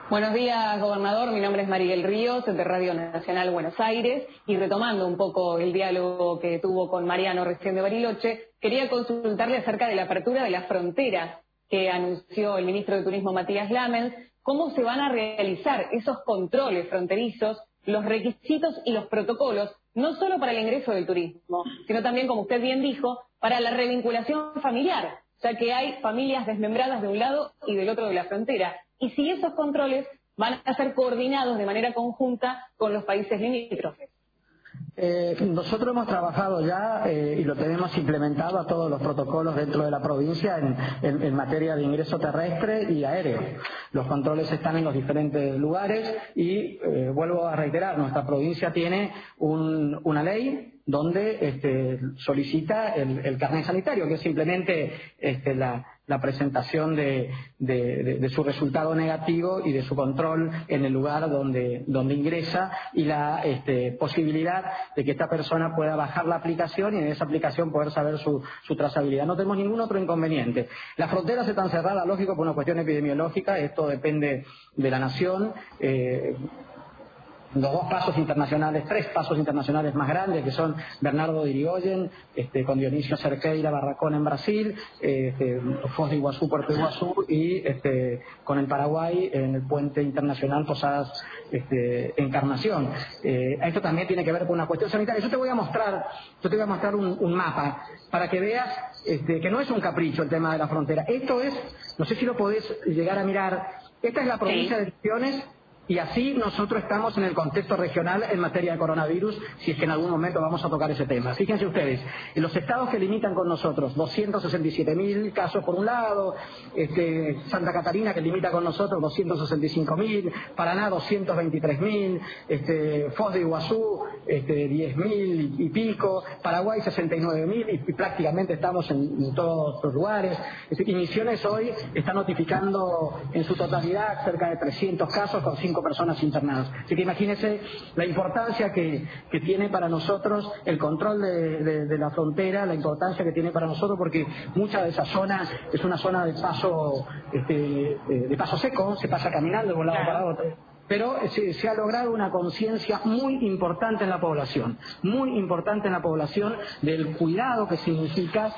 Buenos días, gobernador. Mi nombre es Maribel Ríos, de Radio Nacional Buenos Aires, y retomando un poco el diálogo que tuvo con Mariano recién de Bariloche, quería consultarle acerca de la apertura de las fronteras que anunció el ministro de Turismo Matías Lamens. ¿Cómo se van a realizar esos controles fronterizos, los requisitos y los protocolos, no solo para el ingreso del turismo, sino también, como usted bien dijo, para la revinculación familiar, ya que hay familias desmembradas de un lado y del otro de la frontera? Y si esos controles van a ser coordinados de manera conjunta con los países limítrofes. Nosotros hemos trabajado ya y lo tenemos implementado a todos los protocolos dentro de la provincia en materia de ingreso terrestre y aéreo. Los controles están en los diferentes lugares y vuelvo a reiterar, nuestra provincia tiene una ley donde solicita el carnet sanitario, que es simplemente la presentación de su resultado negativo y de su control en el lugar donde ingresa, y la posibilidad de que esta persona pueda bajar la aplicación y en esa aplicación poder saber su trazabilidad. No tenemos ningún otro inconveniente. Las fronteras están cerradas, lógico, por una cuestión epidemiológica. Esto depende de la nación. Los tres pasos internacionales más grandes, que son Bernardo de Irigoyen, con Dionisio Cerqueira, Barracón en Brasil, Foz de Iguazú, Puerto Iguazú, y con el Paraguay en el puente internacional Posadas Encarnación. Esto también tiene que ver con una cuestión sanitaria. Yo te voy a mostrar un mapa para que veas que no es un capricho el tema de la frontera. Esto es, no sé si lo podés llegar a mirar, esta es la provincia de Misiones. Y así nosotros estamos en el contexto regional en materia de coronavirus, si es que en algún momento vamos a tocar ese tema. Fíjense ustedes, en los estados que limitan con nosotros, 267.000 casos por un lado, Santa Catarina, que limita con nosotros, 265.000, Paraná, 223.000, Foz de Iguazú, 10.000 y pico, Paraguay, 69.000, y prácticamente estamos en todos los lugares. Y Misiones hoy está notificando en su totalidad cerca de 300 casos con 5 personas internadas. Así que imagínense la importancia que tiene para nosotros el control de la frontera, la importancia que tiene para nosotros, porque mucha de esa zona es una zona de paso seco, se pasa caminando de un lado para otro. Pero se ha logrado una conciencia muy importante en la población, del cuidado que significa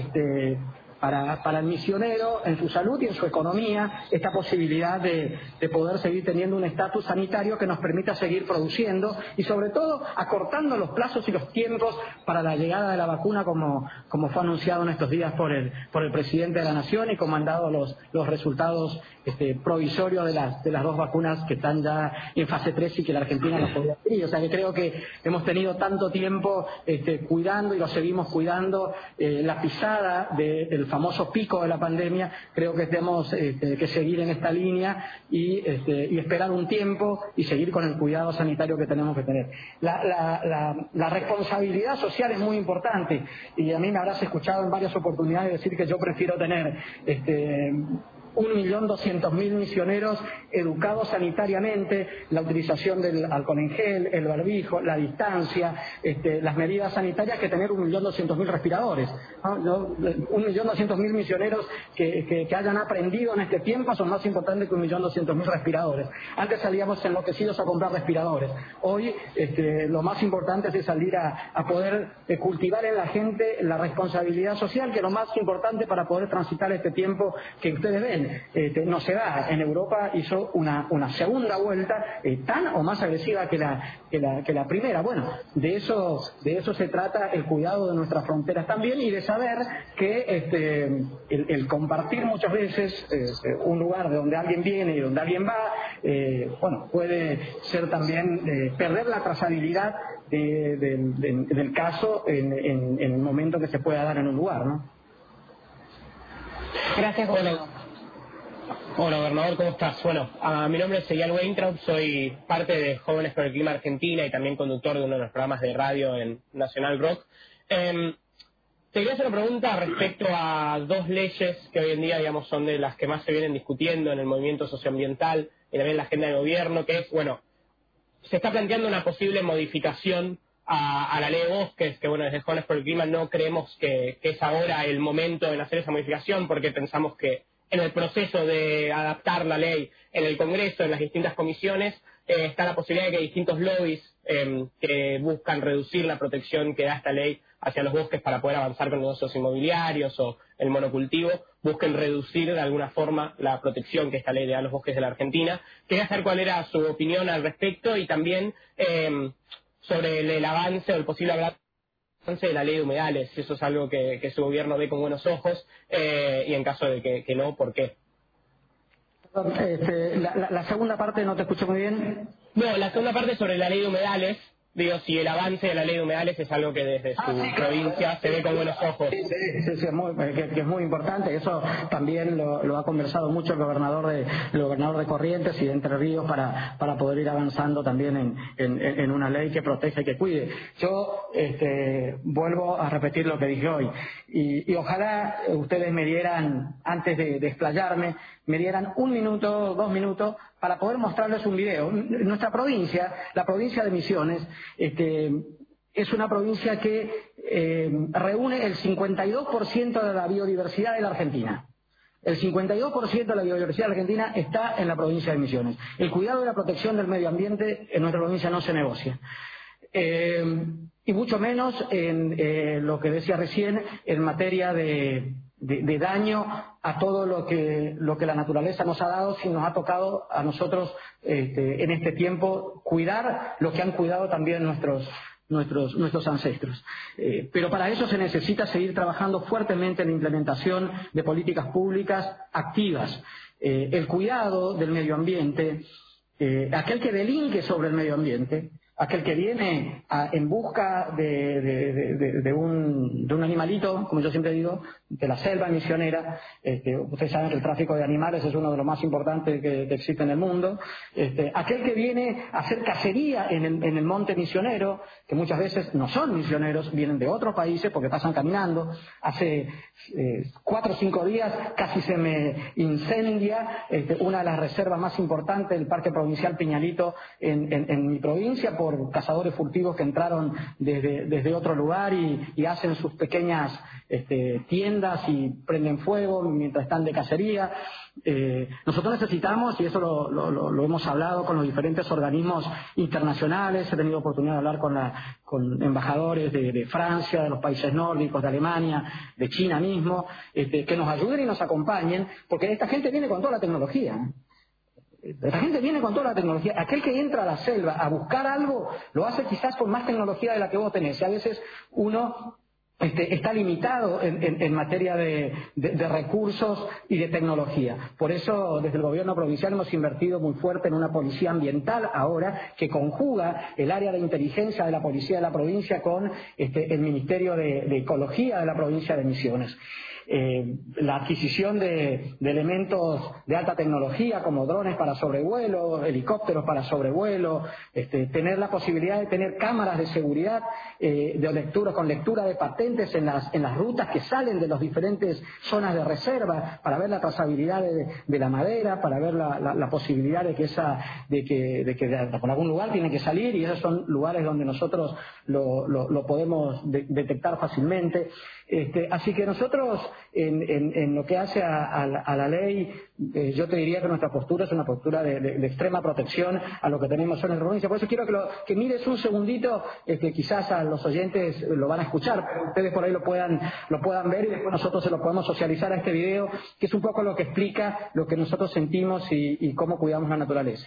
para el misionero en su salud y en su economía, esta posibilidad de poder seguir teniendo un estatus sanitario que nos permita seguir produciendo y sobre todo acortando los plazos y los tiempos para la llegada de la vacuna, como fue anunciado en estos días por el presidente de la Nación, y como han dado los resultados provisorios de las 2 vacunas que están ya en fase 3 y que la Argentina nos podía adquirir. O sea que creo que hemos tenido tanto tiempo cuidando y lo seguimos cuidando la pisada del famoso pico de la pandemia. Creo que tenemos que seguir en esta línea y esperar un tiempo y seguir con el cuidado sanitario que tenemos que tener. La responsabilidad social es muy importante, y a mí me habrás escuchado en varias oportunidades decir que yo prefiero tener 1.200.000 misioneros educados sanitariamente, la utilización del alcohol en gel, el barbijo, la distancia, las medidas sanitarias, que tener 1.200.000 respiradores, ¿no? 1.200.000 misioneros que hayan aprendido en este tiempo son más importantes que 1.200.000 respiradores. Antes salíamos enloquecidos a comprar respiradores. Hoy lo más importante es salir a poder cultivar en la gente la responsabilidad social, que es lo más importante para poder transitar este tiempo que ustedes ven. No se da. En Europa hizo una segunda vuelta tan o más agresiva que la primera. Bueno, de eso se trata el cuidado de nuestras fronteras también, y de saber que el compartir muchas veces un lugar de donde alguien viene y donde alguien va, puede ser también perder la trazabilidad del caso en el momento que se pueda dar en un lugar, ¿no? Gracias, gobernador. Hola, gobernador, ¿cómo estás? Bueno, mi nombre es Eyal Weintraub, soy parte de Jóvenes por el Clima Argentina y también conductor de uno de los programas de radio en Nacional Rock. Te quería hacer una pregunta respecto a 2 leyes que hoy en día, digamos, son de las que más se vienen discutiendo en el movimiento socioambiental y también en la agenda de gobierno, que es, se está planteando una posible modificación a la ley de bosques, que desde Jóvenes por el Clima no creemos que es ahora el momento de hacer esa modificación, porque pensamos que en el proceso de adaptar la ley en el Congreso, en las distintas comisiones, está la posibilidad de que distintos lobbies que buscan reducir la protección que da esta ley hacia los bosques para poder avanzar con negocios inmobiliarios o el monocultivo, busquen reducir de alguna forma la protección que esta ley le da a los bosques de la Argentina. Quería saber cuál era su opinión al respecto y también sobre el avance o el posible avance de la ley de humedales, si eso es algo que su gobierno ve con buenos ojos y en caso de que no, ¿por qué? La segunda parte no te escuché muy bien. No, la segunda parte sobre la ley de humedales. Digo, si el avance de la ley de humedales es algo que desde su provincia se ve con buenos ojos. Sí, que es muy importante. Eso también lo ha conversado mucho el gobernador de Corrientes y de Entre Ríos para poder ir avanzando también en una ley que proteja y que cuide. Yo vuelvo a repetir lo que dije hoy. Y ojalá ustedes me dieran, antes de explayarme, me dieran 1 minuto, 2 minutos para poder mostrarles un video. Nuestra provincia, la provincia de Misiones, es una provincia que reúne el 52% de la biodiversidad de la Argentina. El 52% de la biodiversidad de la Argentina está en la provincia de Misiones. El cuidado y la protección del medio ambiente en nuestra provincia no se negocia. Y mucho menos en lo que decía recién, en materia de daño a todo lo que la naturaleza nos ha dado, si nos ha tocado a nosotros en este tiempo cuidar lo que han cuidado también nuestros ancestros. Pero para eso se necesita seguir trabajando fuertemente en la implementación de políticas públicas activas. El cuidado del medio ambiente, aquel que delinque sobre el medio ambiente, aquel que viene en busca de un animalito, como yo siempre digo, de la selva misionera. Ustedes saben que el tráfico de animales es uno de los más importantes que existe en el mundo. Aquel que viene a hacer cacería en el monte misionero, que muchas veces no son misioneros, vienen de otros países porque pasan caminando. Hace 4 o 5 días casi se me incendia una de las reservas más importantes del Parque Provincial Piñalito en mi provincia por cazadores furtivos que entraron desde otro lugar y hacen sus pequeñas tiendas y prenden fuego mientras están de cacería. Nosotros necesitamos, y eso lo hemos hablado con los diferentes organismos internacionales, he tenido oportunidad de hablar con embajadores de Francia, de los países nórdicos, de Alemania, de China mismo, que nos ayuden y nos acompañen, porque esta gente viene con toda la tecnología. La gente viene con toda la tecnología. Aquel que entra a la selva a buscar algo, lo hace quizás con más tecnología de la que vos tenés. Y a veces uno está limitado en materia de recursos y de tecnología. Por eso, desde el gobierno provincial hemos invertido muy fuerte en una policía ambiental ahora que conjuga el área de inteligencia de la policía de la provincia con el Ministerio de Ecología de la provincia de Misiones. La adquisición de elementos de alta tecnología como drones para sobrevuelo, helicópteros para sobrevuelo, tener la posibilidad de tener cámaras de seguridad con lectura de patentes en las rutas que salen de las diferentes zonas de reserva para ver la trazabilidad de la madera, para ver la posibilidad de que por algún lugar tiene que salir, y esos son lugares donde nosotros lo podemos detectar fácilmente. Así que nosotros en lo que hace a la ley, yo te diría que nuestra postura es una postura de extrema protección a lo que tenemos en la provincia. Por eso quiero que mires un segundito, quizás a los oyentes lo van a escuchar, pero ustedes por ahí lo puedan ver y después nosotros se lo podemos socializar a este video, que es un poco lo que explica lo que nosotros sentimos y cómo cuidamos la naturaleza.